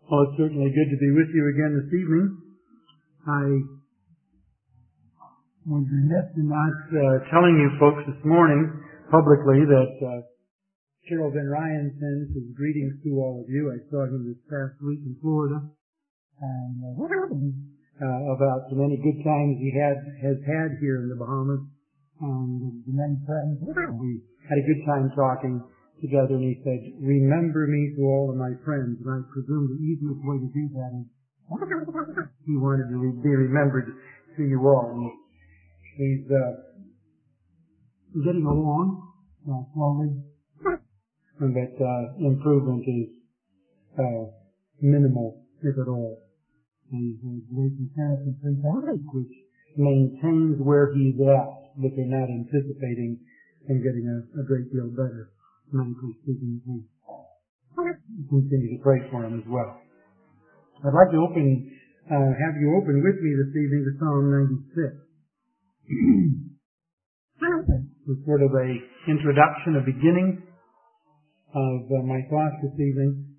Well, it's certainly good to be with you again this evening. I was remiss in not telling you folks this morning publicly that Carol Van Ryan sends his greetings to all of you. I saw him this past week in Florida, and about the many good times he has had here in the Bahamas, and the many friends. We had a good time talking together, and he said, "Remember me to all of my friends." And I presume the easiest way to do that is he wanted to be remembered to you all. And he's getting along slowly, but improvement is minimal, if at all. And he's a great comparison which maintains where he's at, but they're not anticipating him getting a great deal better. Medically speaking, we continue to pray for him as well. I'd like to have you open with me this evening to Psalm 96. It's sort of a introduction, a beginning of my thoughts this evening.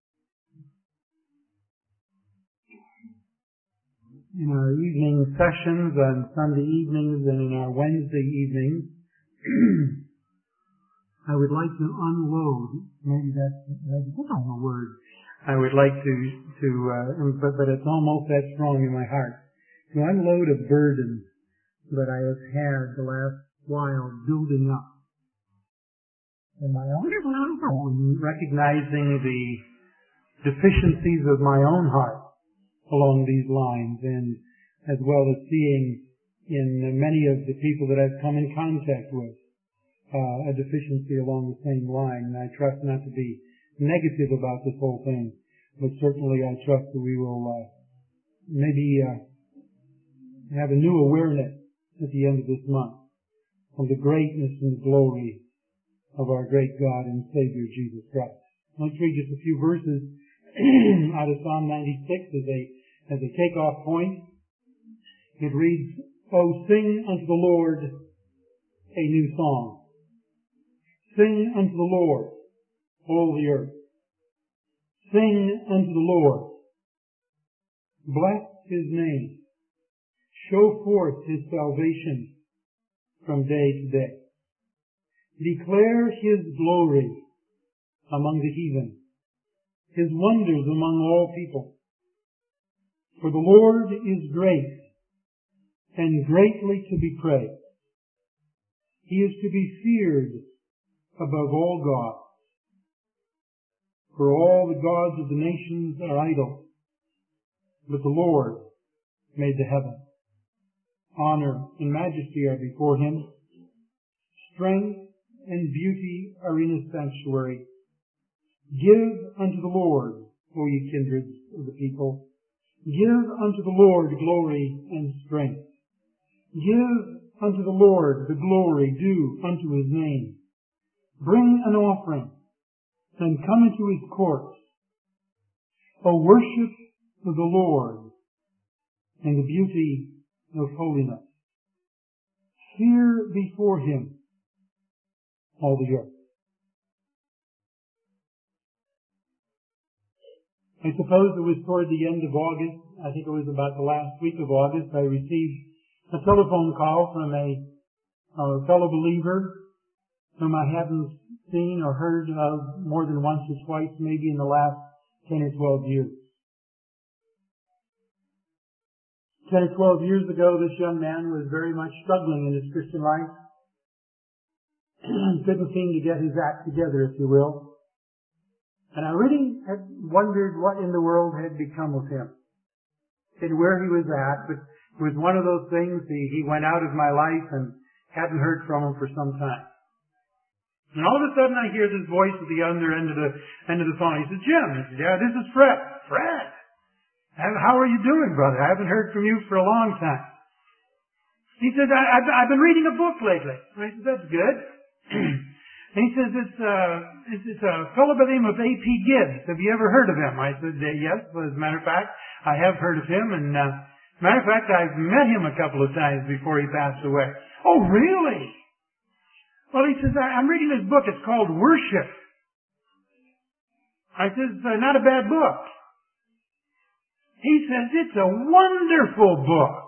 In our evening sessions on Sunday evenings and in our Wednesday evenings, I would like to unload, maybe that's not a word, I would like but it's almost that strong in my heart, to unload a burden that I have had the last while building up in my own, recognizing the deficiencies of my own heart along these lines, and as well as seeing in many of the people that I've come in contact with a deficiency along the same line. And I trust not to be negative about this whole thing, but certainly I trust that we will maybe have a new awareness at the end of this month of the greatness and the glory of our great God and Savior Jesus Christ. Let's read just a few verses out of Psalm 96 as a takeoff point. It reads, "Oh, sing unto the Lord a new song. Sing unto the Lord, all the earth. Sing unto the Lord. Bless His name. Show forth His salvation from day to day. Declare His glory among the heathen, His wonders among all people. For the Lord is great and greatly to be praised. He is to be feared above all gods. For all the gods of the nations are idols, but the Lord made the heaven. Honor and majesty are before Him. Strength and beauty are in His sanctuary. Give unto the Lord, O ye kindreds of the people. Give unto the Lord glory and strength. Give unto the Lord the glory due unto His name. Bring an offering, and come into His courts. O worship the Lord in the beauty of holiness. Fear before Him all the earth." I suppose it was toward the end of August, I think it was about the last week of August, I received a telephone call from a fellow believer whom I hadn't seen or heard of more than once or twice, maybe in the last 10 or 12 years. 10 or 12 years ago, this young man was very much struggling in his Christian life. Couldn't seem to get his act together, if you will. And I really had wondered what in the world had become of him and where he was at. But it was one of those things, he went out of my life and hadn't heard from him for some time. And all of a sudden I hear this voice at the other end of the phone. He says, "Jim." I said, "Yeah, this is Fred." "Fred? How are you doing, brother? I haven't heard from you for a long time." He said, I've been reading a book lately." I said, "That's good." And he says, it's a fellow by the name of A.P. Gibbs. Have you ever heard of him?" I said, "Yes. Well, as a matter of fact, I have heard of him. And matter of fact, I've met him a couple of times before he passed away." "Oh, really?" "Well," he says, "I'm reading this book. It's called Worship." I says, "Not a bad book." He says, it's a wonderful book.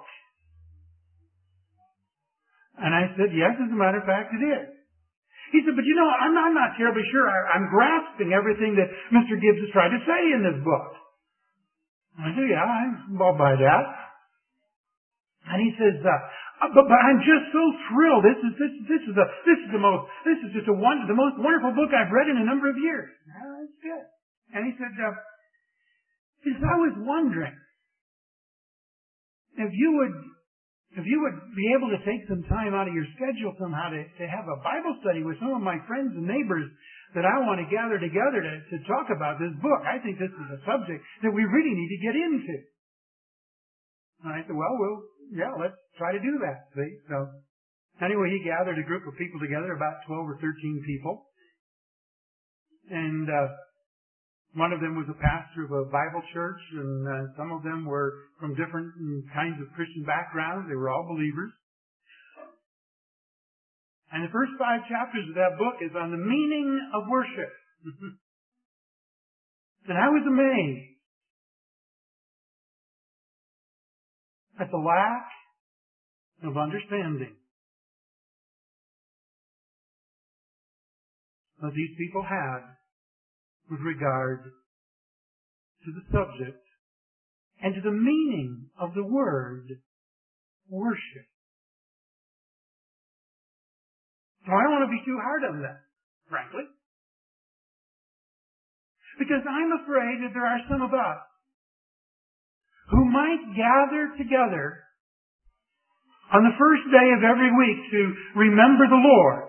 And I said, yes, as a matter of fact, it is. He said, but I'm not terribly sure I'm grasping everything that Mr. Gibbs is trying to say in this book. I said, yeah, I'm well by that. And he says, but I'm just so thrilled. This is the most wonderful book I've read in a number of years. Oh, that's good. And he said, I was wondering if you would be able to take some time out of your schedule somehow to have a Bible study with some of my friends and neighbors that I want to gather together to talk about this book. I think this is a subject that we really need to get into. And I said, yeah, let's try to do that. See? So anyway, he gathered a group of people together, about 12 or 13 people. And one of them was a pastor of a Bible church, and some of them were from different kinds of Christian backgrounds. They were all believers. And the first 5 chapters of that book is on the meaning of worship. And I was amazed at the lack of understanding that these people had with regard to the subject and to the meaning of the word worship. Now, I don't want to be too hard on that, frankly, because I'm afraid that there are some of us who might gather together on the first day of every week to remember the Lord.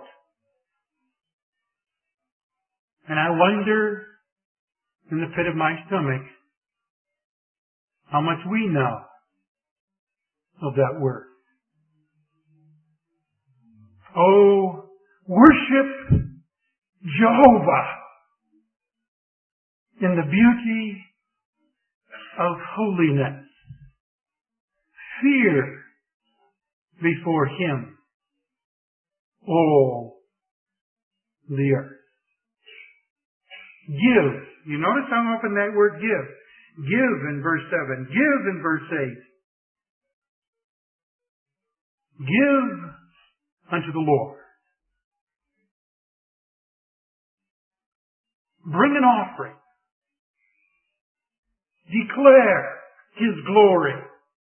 And I wonder in the pit of my stomach how much we know of that word. Oh, worship Jehovah in the beauty of holiness. Fear before Him all the earth. Give. You notice how often that word give. Give in verse 7. Give in verse 8. Give unto the Lord. Bring an offering. Declare His glory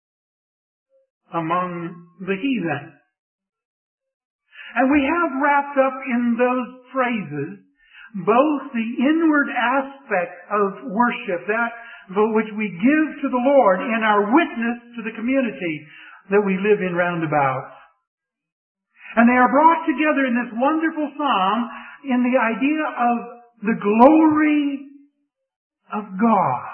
among the heathen. And we have wrapped up in those phrases both the inward aspect of worship, that which we give to the Lord, and our witness to the community that we live in round about. And they are brought together in this wonderful psalm in the idea of the glory of God.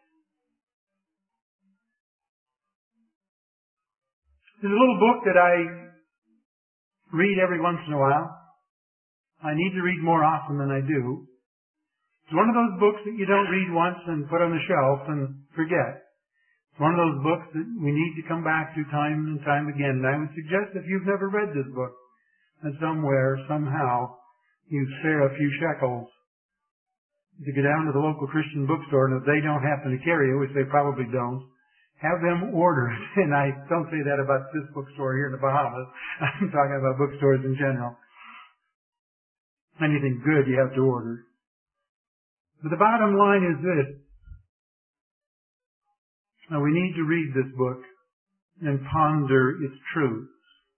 There's a little book that I read every once in a while. I need to read more often than I do. It's one of those books that you don't read once and put on the shelf and forget. It's one of those books that we need to come back to time and time again. And I would suggest if you've never read this book, that somewhere, somehow, you spare a few shekels to go down to the local Christian bookstore, and if they don't happen to carry it, which they probably don't, have them order it. And I don't say that about this bookstore here in the Bahamas. I'm talking about bookstores in general. Anything good you have to order. But the bottom line is this. Now we need to read this book and ponder its truths.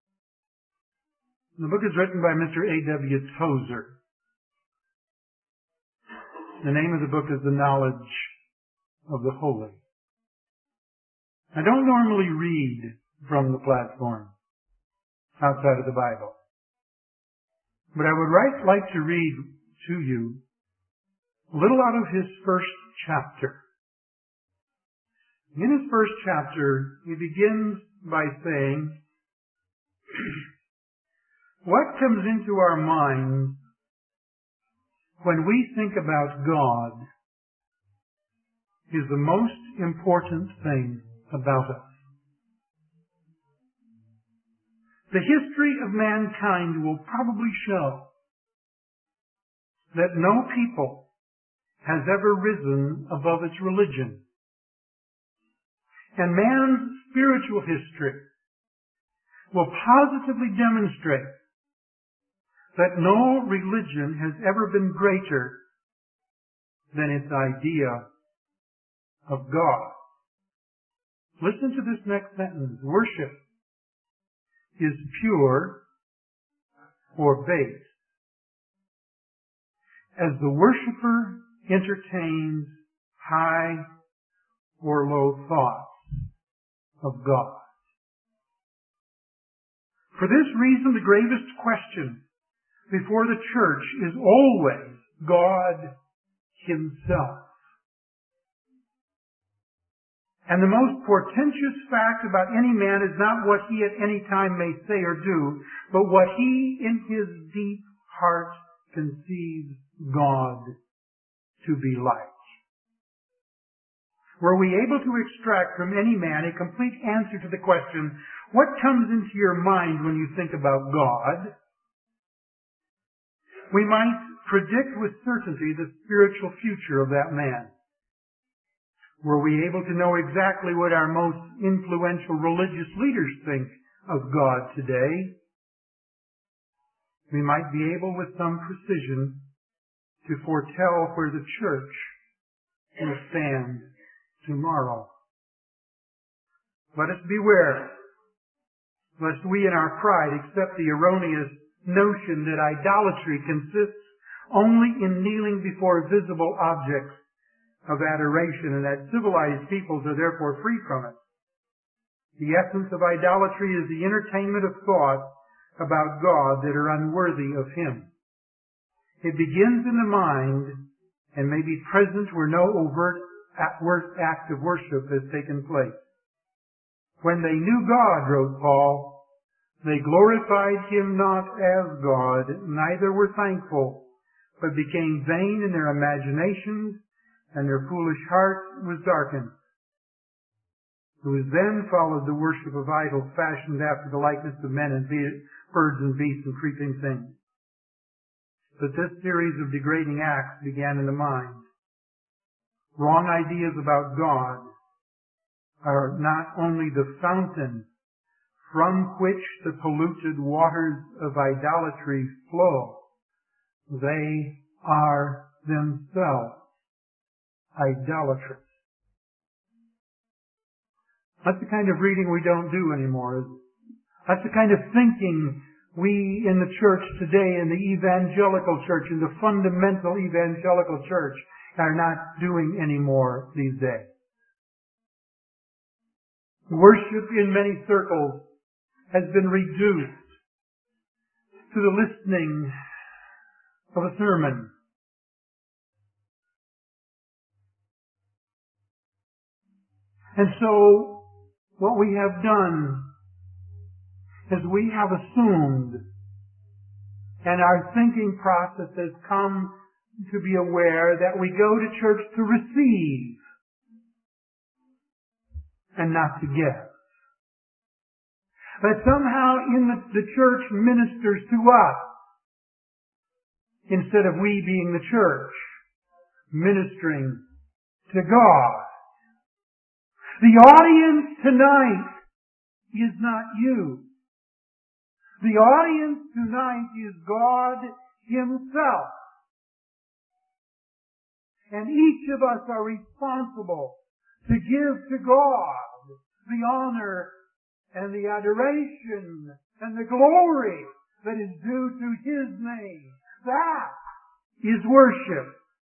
The book is written by Mr. A.W. Tozer. The name of the book is The Knowledge of the Holy. I don't normally read from the platform outside of the Bible. But I would like to read to you a little out of his first chapter. In his first chapter, he begins by saying, what comes into our minds when we think about God is the most important thing about us. The history of mankind will probably show that no people has ever risen above its religion. And man's spiritual history will positively demonstrate that no religion has ever been greater than its idea of God. Listen to this next sentence. Worship is pure or base as the worshiper entertains high or low thoughts of God. For this reason, the gravest question before the church is always God Himself. And the most portentous fact about any man is not what he at any time may say or do, but what he in his deep heart conceives God to be like. Were we able to extract from any man a complete answer to the question, what comes into your mind when you think about God? We might predict with certainty the spiritual future of that man. Were we able to know exactly what our most influential religious leaders think of God today, we might be able with some precision to foretell where the church will stand tomorrow. Let us beware lest we in our pride accept the erroneous notion that idolatry consists only in kneeling before visible objects of adoration, and that civilized peoples are therefore free from it. The essence of idolatry is the entertainment of thoughts about God that are unworthy of Him. It begins in the mind and may be present where no overt act of worship has taken place. When they knew God, wrote Paul, they glorified Him not as God, neither were thankful, but became vain in their imaginations, and their foolish heart was darkened. Who then followed the worship of idols fashioned after the likeness of men and birds and beasts and creeping things. But this series of degrading acts began in the mind. Wrong ideas about God are not only the fountain from which the polluted waters of idolatry flow, they are themselves idolatrous. That's the kind of reading we don't do anymore, is it? That's the kind of thinking we in the church today, in the evangelical church, in the fundamental evangelical church, are not doing anymore these days. Worship in many circles has been reduced to the listening of a sermon. And so, what we have done is we have assumed, and our thinking process has come to be aware that we go to church to receive and not to give. That somehow the church ministers to us instead of we being the church ministering to God. The audience tonight is not you. The audience tonight is God Himself. And each of us are responsible to give to God the honor and the adoration and the glory that is due to His name. That is worship.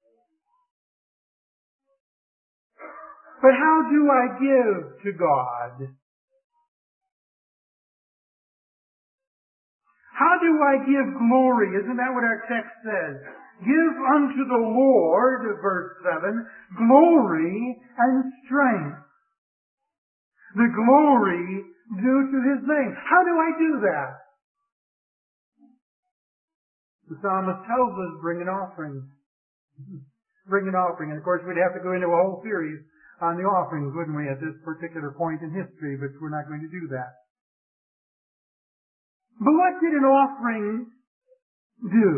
But how do I give to God? How do I give glory? Isn't that what our text says? Give unto the Lord, verse 7, glory and strength. The glory due to His name. How do I do that? The psalmist tells us, bring an offering. Bring an offering. And of course we'd have to go into a whole series on the offerings, wouldn't we, at this particular point in history, but we're not going to do that. But what did an offering do?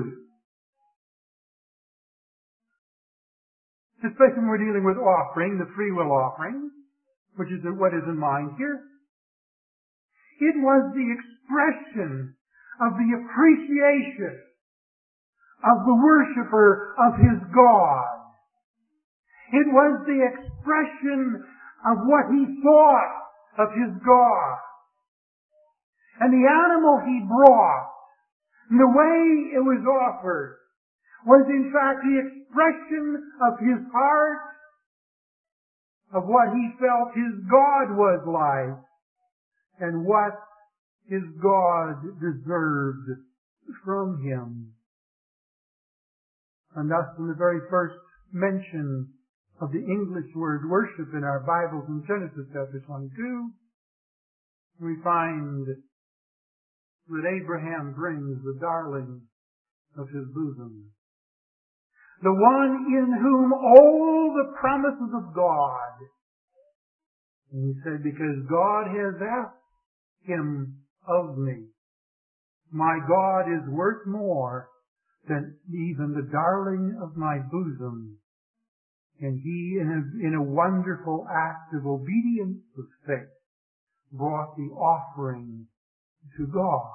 Especially when we're dealing with offering, the free will offering. which is what is in mind here. It was the expression of the appreciation of the worshiper of his God. It was the expression of what he thought of his God. And the animal he brought, and the way it was offered, was in fact the expression of his heart, of what he felt his God was like, and what his God deserved from him. And thus, in the very first mention of the English word worship in our Bibles in Genesis chapter 22, we find that Abraham brings the darling of his bosom, the one in whom all the promises of God. And he said, because God has asked him of me, my God is worth more than even the darling of my bosom. And he, in a wonderful act of obedience of faith, brought the offering to God.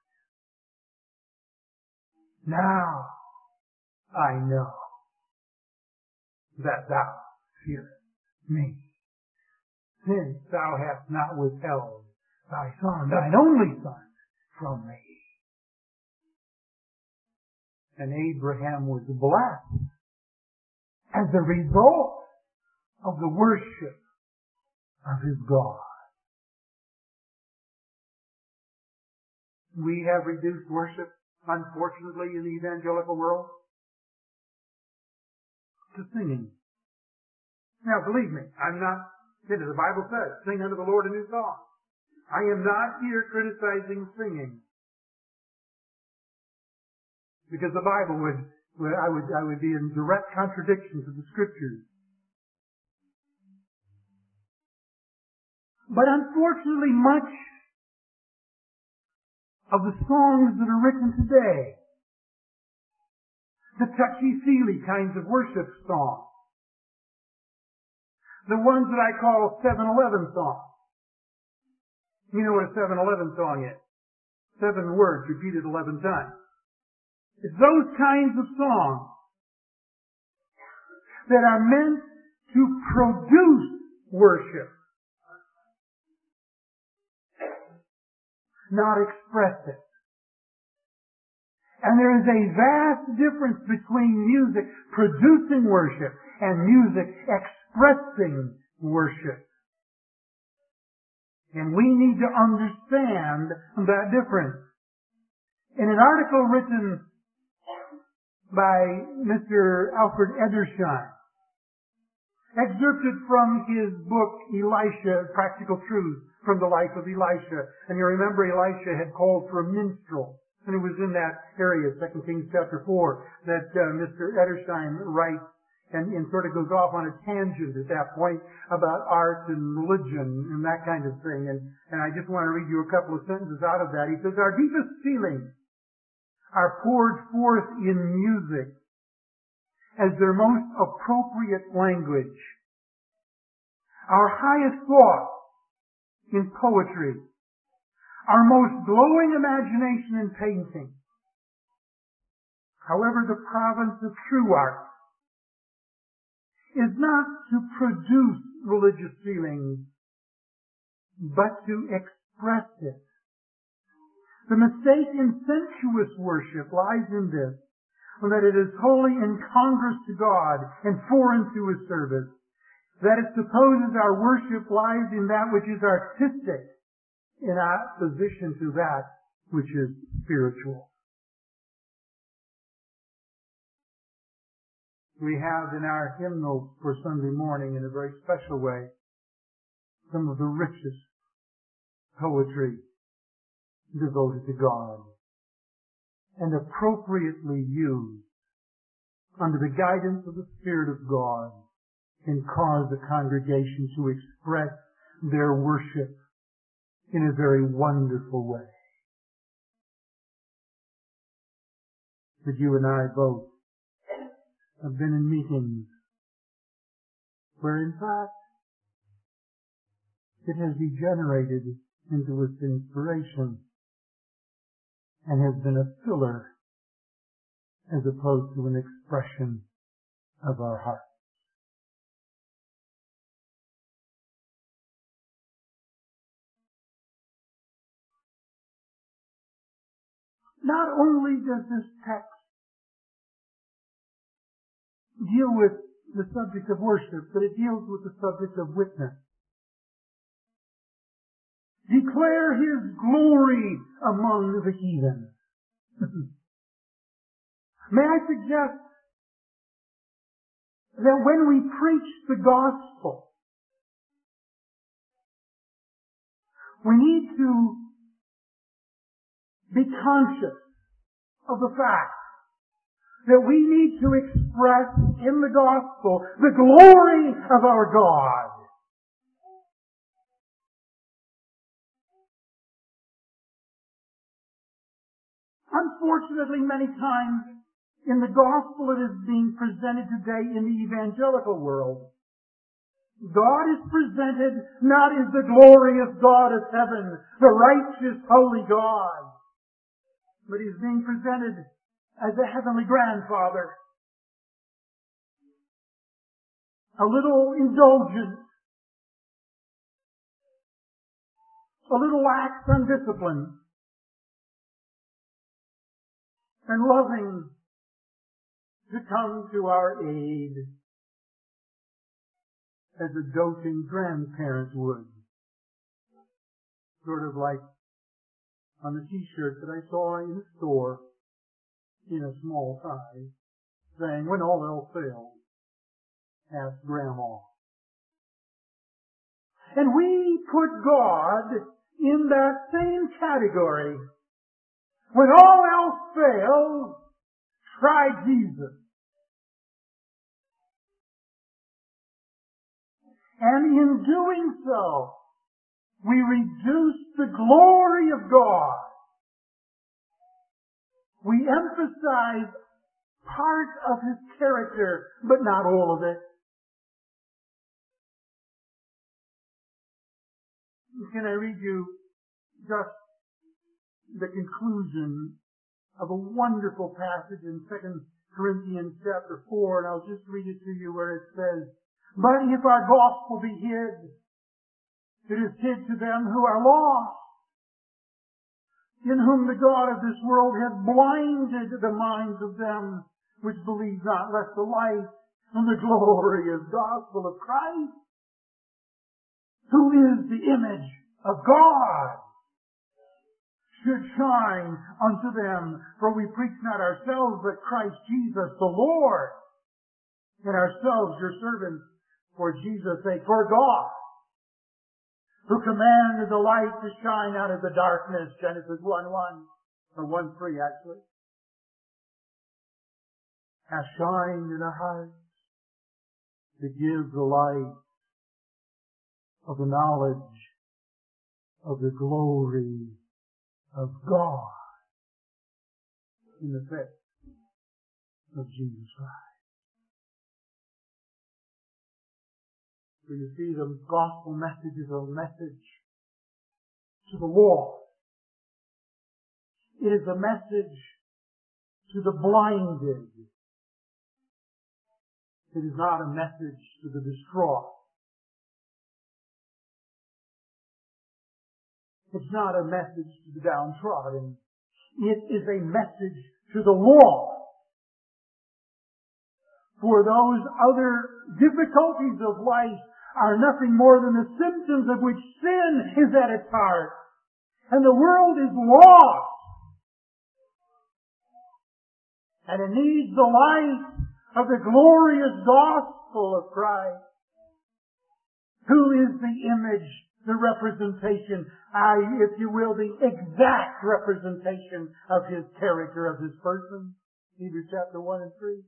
Now I know that thou fearest me, since thou hast not withheld thy son, thine only son, from me. And Abraham was blessed as a result of the worship of his God. We have reduced worship, unfortunately, in the evangelical world to singing. Now, believe me, I'm not, the Bible says, sing unto the Lord a new song. I am not here criticizing singing, because the Bible I would be in direct contradiction to the Scriptures. But unfortunately, much of the songs that are written today, the touchy-feely kinds of worship songs, the ones that I call 7-Eleven songs. You know what a 7-Eleven song is? 7 words repeated 11 times. It's those kinds of songs that are meant to produce worship, not express it. And there is a vast difference between music producing worship and music expressing worship. And we need to understand that difference. In an article written by Mr. Alfred Edersheim, excerpted from his book, Elisha, Practical Truths from the Life of Elisha. And you remember Elisha had called for a minstrel. And it was in that area, 2 Kings chapter 4, that Mr. Edersheim writes and sort of goes off on a tangent at that point about art and religion and that kind of thing. And I just want to read you a couple of sentences out of that. He says, our deepest feelings are poured forth in music as their most appropriate language. Our highest thought in poetry, our most glowing imagination in painting. However, the province of true art is not to produce religious feelings, but to express it. The mistake in sensuous worship lies in this, that it is wholly incongruous to God and foreign to His service, that it supposes our worship lies in that which is artistic in opposition to that which is spiritual. We have in our hymnals for Sunday morning, in a very special way, some of the richest poetry devoted to God, and appropriately used under the guidance of the Spirit of God can cause the congregation to express their worship in a very wonderful way. But you and I both have been in meetings where, in fact, it has degenerated into its inspiration and has been a filler as opposed to an expression of our heart. Not only does this text deal with the subject of worship, but it deals with the subject of witness. Declare His glory among the heathen. May I suggest that when we preach the gospel, we need to be conscious of the fact that we need to express in the gospel the glory of our God. Unfortunately, many times in the gospel it is being presented today in the evangelical world. God is presented not as the glorious God of heaven, the righteous, holy God, but He's being presented as a heavenly grandfather, a little indulgent, a little lax on discipline, and loving to come to our aid as a doting grandparent would. Sort of like on the t-shirt that I saw in the store in a small size, saying, when all else fails, ask Grandma. And we put God in that same category. When all else fails, try Jesus. And in doing so, we reduce the glory of God. We emphasize part of His character, but not all of it. Can I read you just the conclusion of a wonderful passage in 2 Corinthians chapter 4, and I'll just read it to you where it says, "But if our gospel be hid, it is hid to them who are lost, in whom the God of this world hath blinded the minds of them which believe not, lest the light and the glorious gospel of Christ, who is the image of God, should shine unto them. For we preach not ourselves, but Christ Jesus the Lord, and ourselves your servants for Jesus' sake, for God, who commanded the light to shine out of the darkness," Genesis 1:1, or 1:3 actually, "hath shined in our hearts to give the light of the knowledge of the glory of God in the face of Jesus Christ." So you see, the gospel message is a message to the lost. It is a message to the blinded. It is not a message to the distraught. It's not a message to the downtrodden. It is a message to the lost. For those other difficulties of life are nothing more than the symptoms of which sin is at its heart. And the world is lost. And it needs the light of the glorious gospel of Christ, who is the image, the representation, if you will, the exact representation of His character, of His person. Hebrews chapter 1 and 3.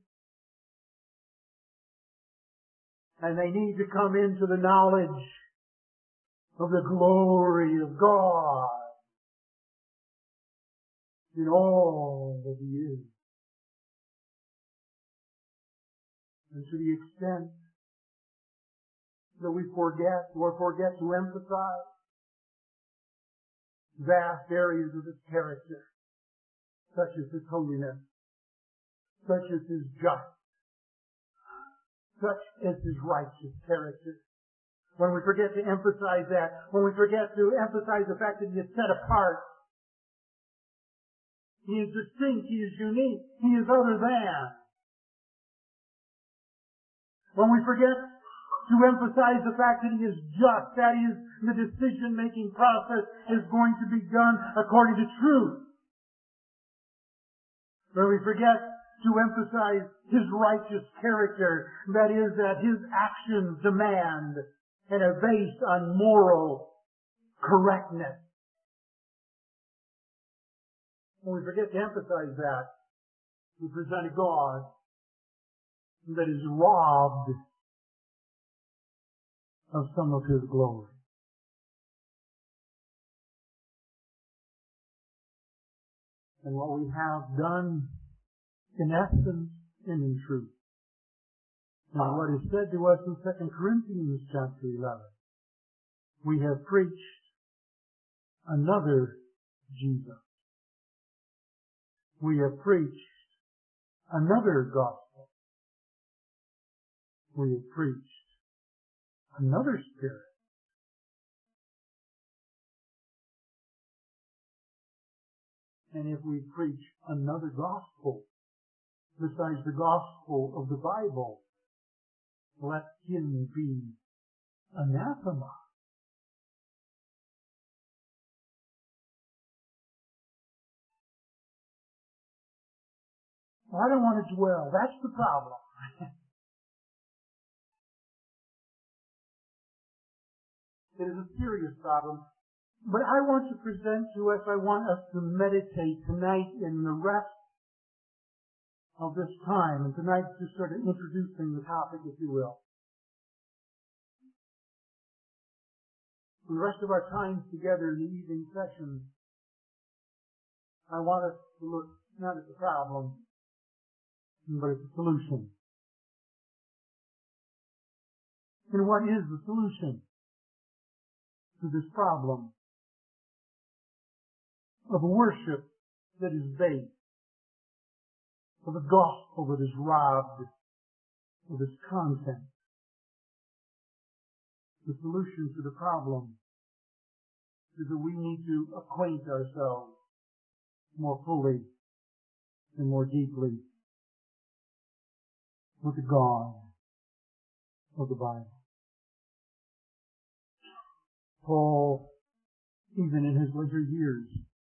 And they need to come into the knowledge of the glory of God in all that He is. And to the extent that we forget or forget to emphasize vast areas of His character, such as His holiness, such as His just, such as His righteous character. When we forget to emphasize that, when we forget to emphasize the fact that He is set apart, He is distinct, He is unique, He is other than. When we forget to emphasize the fact that He is just, that is, the decision-making process is going to be done according to truth. When we forget to emphasize His righteous character, that is, that His actions demand and are based on moral correctness. When we forget to emphasize that, we present a God that is robbed of some of His glory. And what we have done, in essence and in truth, and what is said to us in 2 Corinthians chapter 11, we have preached another Jesus. We have preached another gospel. We have preached another Spirit. And if we preach another gospel besides the gospel of the Bible, let him be anathema. Well, I don't want to dwell. That's the problem. It is a serious problem. But I want to present to us, I want us to meditate tonight in the rest of this time, and tonight just sort of introducing the topic, if you will. For the rest of our time together in the evening session, I want us to look not at the problem, but at the solution. And what is the solution to this problem of a worship that is based, of a gospel that is robbed of its content? The solution to the problem is that we need to acquaint ourselves more fully and more deeply with the God of the Bible. Paul, even in his later years,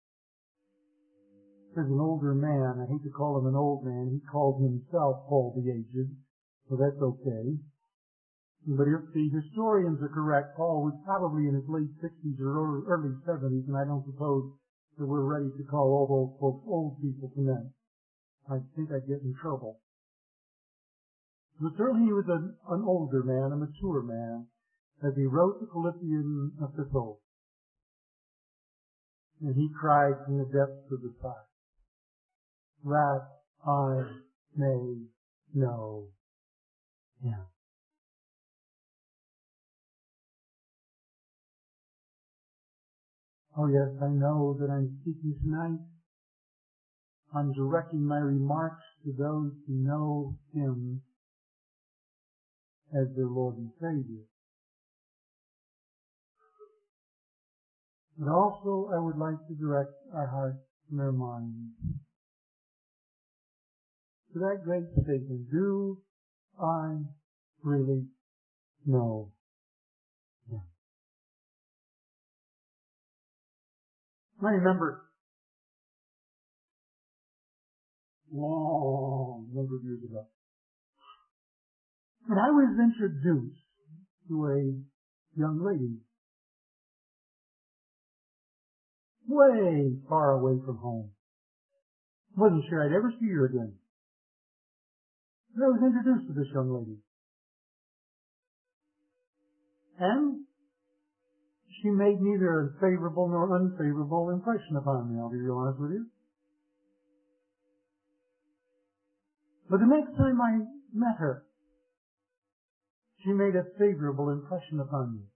as an older man, I hate to call him an old man, he called himself Paul the Aged, so that's okay. But if the historians are correct, Paul was probably in his late 60s or early 70s, and I don't suppose that we're ready to call all those folks old people tonight. I think I'd get in trouble. But certainly he was an older man, a mature man, as he wrote the Philippian epistle. And he cried from the depths of the side, that I may know Him. Oh yes, I know that I'm speaking tonight. I'm directing my remarks to those who know Him as their Lord and Savior. But also I would like to direct our hearts and our minds to that great statement, do I really know Him? I remember long number of years ago, and I was introduced to a young lady way far away from home. Wasn't sure I'd ever see her again. But I was introduced to this young lady. And she made neither a favorable nor unfavorable impression upon me, I'll be real honest with you. But the next time I met her, She made a favorable impression upon me.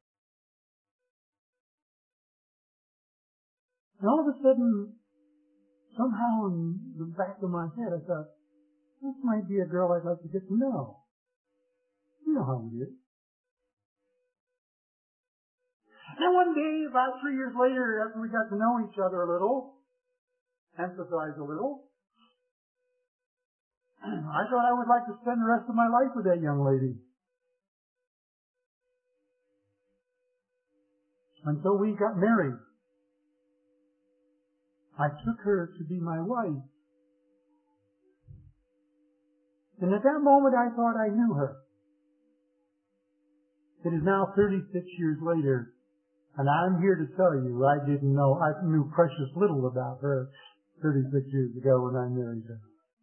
And all of a sudden, somehow in the back of my head, I thought, this might be a girl I'd like to get to know. You know how it is. And one day, about 3 years later, after we got to know each other a little, emphasize a little, I thought I would like to spend the rest of my life with that young lady. And so we got married. I took her to be my wife. And at that moment I thought I knew her. It is now 36 years later, and I'm here to tell you I knew precious little about her 36 years ago when I married her.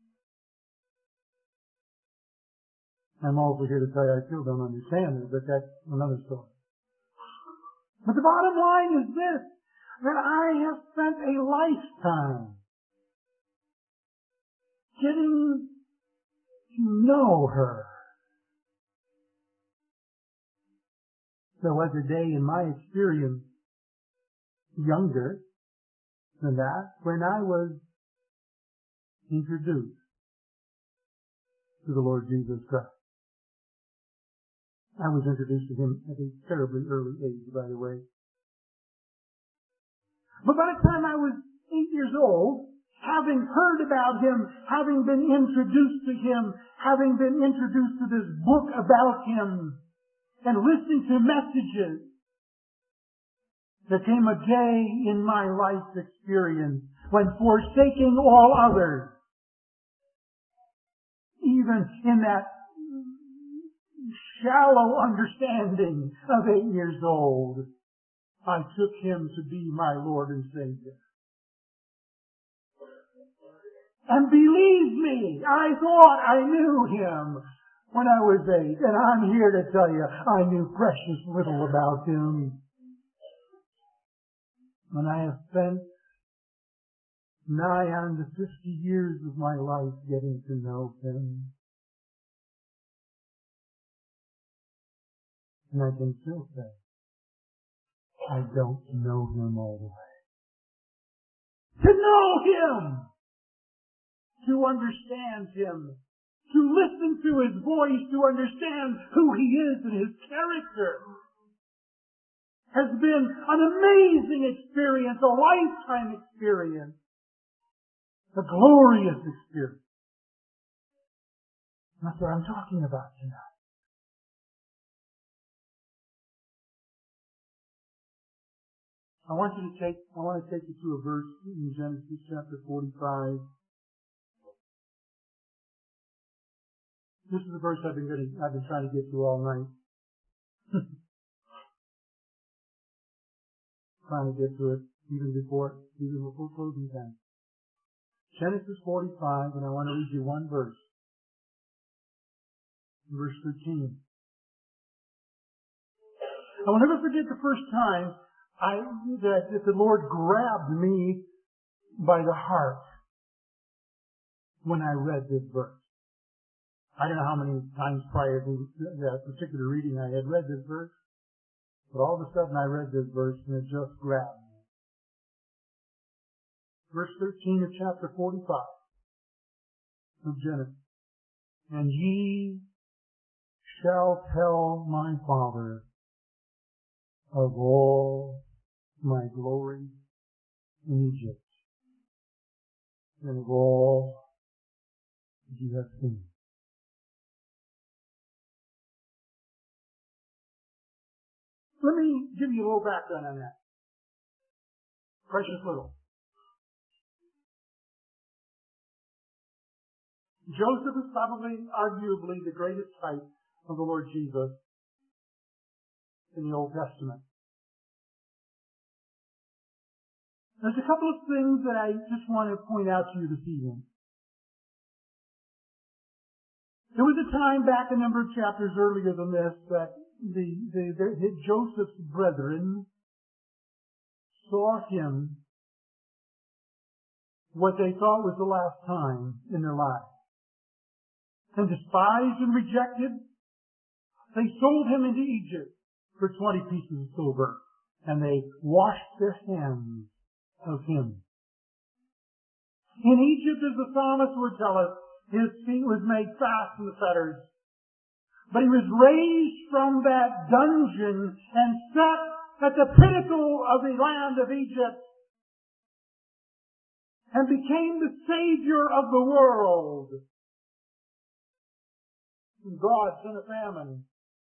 I'm also here to tell you I still don't understand her, but that's another story. But the bottom line is this, that I have spent a lifetime getting to know her. There was a day in my experience, younger than that, when I was introduced to the Lord Jesus Christ. I was introduced to Him at a terribly early age, by the way. But by the time I was 8 years old, having heard about Him, having been introduced to Him, having been introduced to this book about Him, and listening to messages, there came a day in my life's experience when, forsaking all others, even in that shallow understanding of 8 years old, I took Him to be my Lord and Savior. And believe me, I thought I knew Him when I was 8, and I'm here to tell you I knew precious little about Him. And I have spent nigh on to 50 years of my life getting to know Him. And I can still say, I don't know Him all the way. To know Him! To understand Him! To listen to His voice, to understand who He is and His character, has been an amazing experience, a lifetime experience, a glorious experience. That's what I'm talking about tonight. I want to take you to a verse in Genesis chapter 45. This is the verse I've been trying to get to all night. Trying to get to it even before closing time. Genesis 45, and I want to read you one verse. Verse 13. I will never forget the first time that the Lord grabbed me by the heart when I read this verse. I don't know how many times prior to that particular reading I had read this verse, but all of a sudden I read this verse and it just grabbed me. Verse 13 of chapter 45 of Genesis. And ye shall tell my father of all my glory in Egypt, and of all that you have seen. Let me give you a little background on that. Precious little. Joseph is probably, arguably, the greatest type of the Lord Jesus in the Old Testament. There's a couple of things that I just want to point out to you this evening. There was a time back a number of chapters earlier than this that Joseph's brethren saw him what they thought was the last time in their lives, and despised and rejected They sold him into Egypt for 20 pieces of silver, and they washed their hands of him. In Egypt, as the psalmist would tell us, his feet was made fast in the fetters. But he was raised from that dungeon and set at the pinnacle of the land of Egypt and became the Savior of the world. And God sent a famine.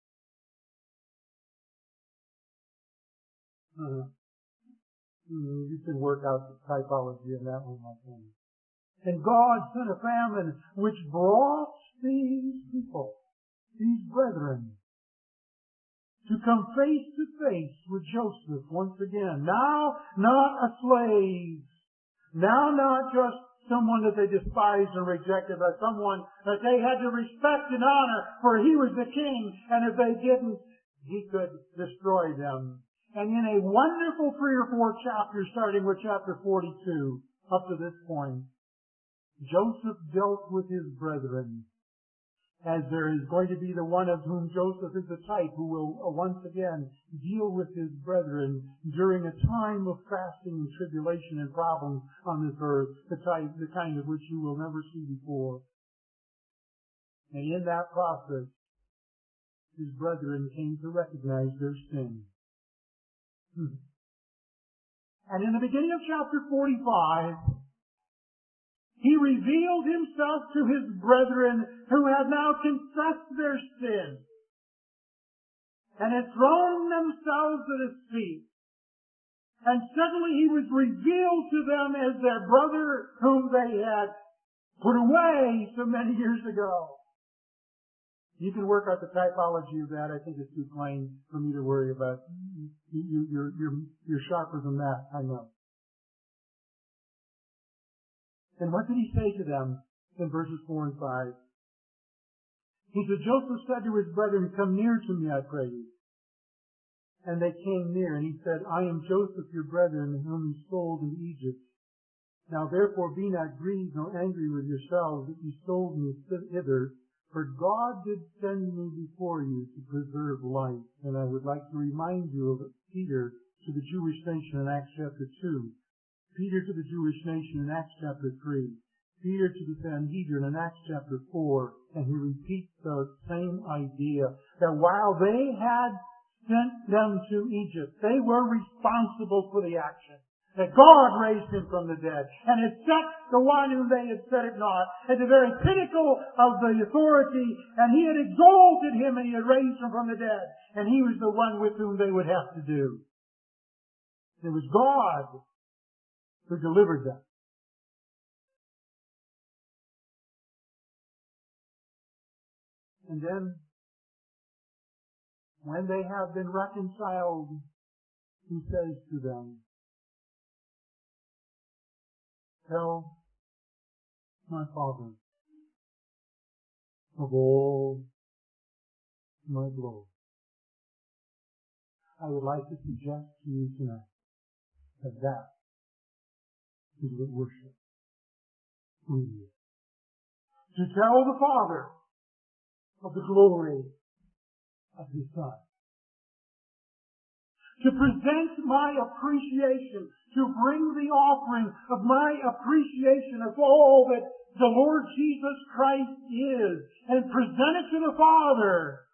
You can work out the typology in that one, my friend. And God sent a famine which brought these people, these brethren, to come face to face with Joseph once again. Now, not a slave. Now, not just someone that they despised and rejected, but someone that they had to respect and honor, for he was the king, and if they didn't, he could destroy them. And in a wonderful 3 or 4 chapters, starting with chapter 42, up to this point, Joseph dealt with his brethren, as there is going to be the one of whom Joseph is the type, who will once again deal with his brethren during a time of fasting and tribulation and problems on this earth, the kind of which you will never see before. And in that process, his brethren came to recognize their sin. And in the beginning of chapter 45, he revealed himself to his brethren who had now confessed their sin and had thrown themselves at his feet. And suddenly he was revealed to them as their brother whom they had put away so many years ago. You can work out the typology of that. I think it's too plain for me to worry about. You're sharper than that, I know. And what did he say to them in verses 4 and 5? He said, Joseph said to his brethren, come near to me, I pray you. And they came near, and he said, I am Joseph, your brethren, whom you sold in Egypt. Now therefore be not grieved nor angry with yourselves that you sold me hither, for God did send me before you to preserve life. And I would like to remind you of Peter to the Jewish nation in Acts chapter 2. Peter to the Jewish nation in Acts chapter 3. Peter to the Sanhedrin in Acts chapter 4. And he repeats the same idea, that while they had sent them to Egypt, they were responsible for the action. That God raised him from the dead and had set the one whom they had set at naught at the very pinnacle of the authority, and he had exalted him and he had raised him from the dead, and he was the one with whom they would have to do. It was God who delivered them. And then, when they have been reconciled, he says to them, tell my Father of all my glory. I would like to suggest to you tonight that that is what worship really is. To tell the Father of the glory of His Son. To present my appreciation, to bring the offering of my appreciation of all that the Lord Jesus Christ is, and present it to the Father.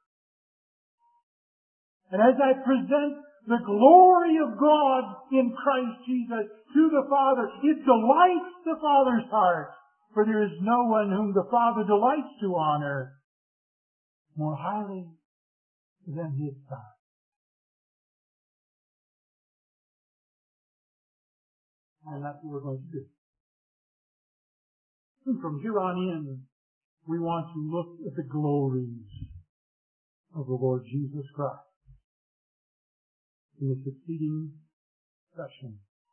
And as I present the glory of God in Christ Jesus to the Father, it delights the Father's heart, for there is no one whom the Father delights to honor more highly than His Son. And that's what we're going to do. And from here on in, we want to look at the glories of the Lord Jesus Christ in the succeeding session.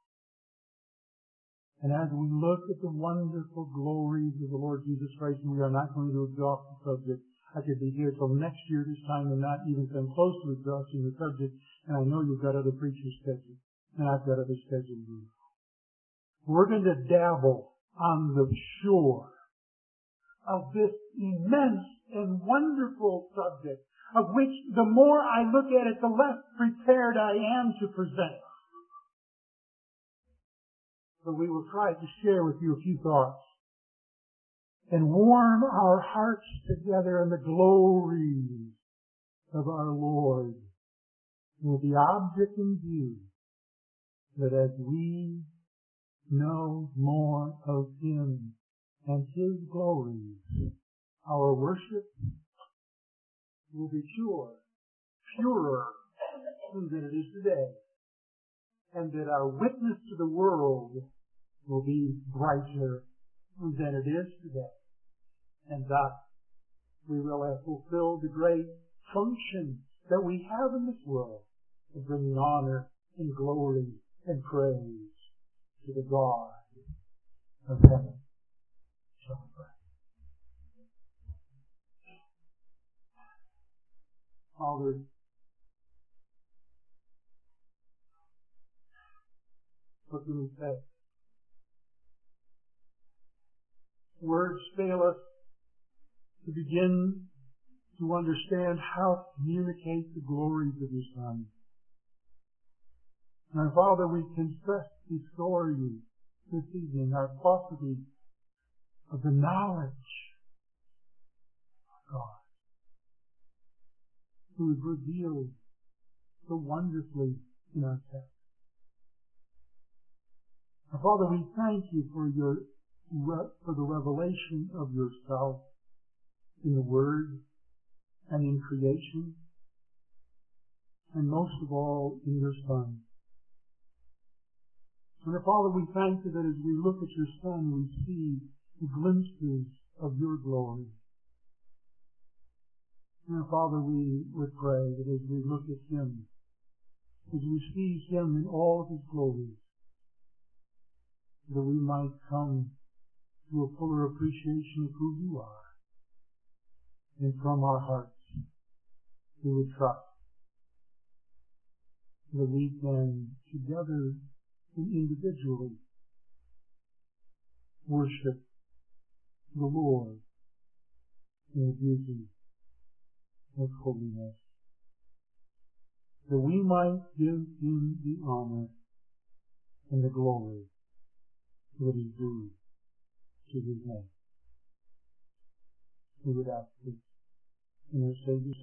And as we look at the wonderful glories of the Lord Jesus Christ, and we are not going to exhaust the subject, I could be here till next year this time and not even come close to exhausting the subject, and I know you've got other preachers scheduled, and I've got other scheduled. We're going to dabble on the shore of this immense and wonderful subject of which the more I look at it, the less prepared I am to present. So we will try to share with you a few thoughts and warm our hearts together in the glories of our Lord, with the object in view that as we know more of Him and His glories, our worship will be purer than it is today, and that our witness to the world will be brighter than it is today. And thus we will have fulfilled the great function that we have in this world of bringing honor and glory and praise to the God of heaven. Shall we pray? Father, what can we say? Words fail us to begin to understand how to communicate the glories of your Son. And Father, we confess before you this evening our paucity of the knowledge of God, who is revealed so wonderfully in our text. And Father, we thank you for the revelation of yourself in the Word and in creation, and most of all in your Son. And Father, we thank you that as we look at your Son, we see the glimpses of your glory. And Father, we would pray that as we look at him, as we see him in all of his glories, that we might come to a fuller appreciation of who you are. And from our hearts, we would trust that we can together and individually worship the Lord in the beauty of holiness, that we might give him the honor and the glory that is due to his name. We would ask this in our Savior's